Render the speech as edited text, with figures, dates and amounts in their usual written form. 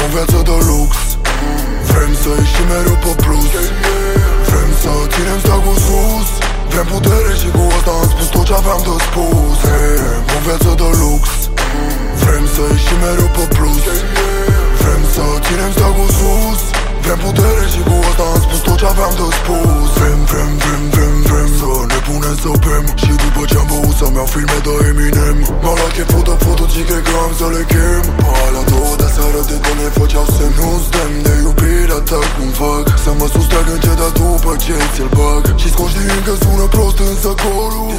viață de lux. Vrem să ieșim mereu pe plus. Vrem să ținem steagul sus. Vrem putere și cu asta am spus tot ce aveam de spus. Vrem o viață de lux. Vrem să ieșim mereu pe plus. Vrem să ținem steagul sus. Vrem putere și cu asta am spus tot ce aveam de spus. Vrem să ne punem să bem. Și după ce am băut să-mi iau filme de Eminem. M-au luat cheful de foto și cred că am să le chem. Pe alea două de seară de când ne făceau semn. Nu-ți demn de iubirea ta cum fac să mă sustrag încet, dar după ce ți-l bag și scoși din că sună prost însă corul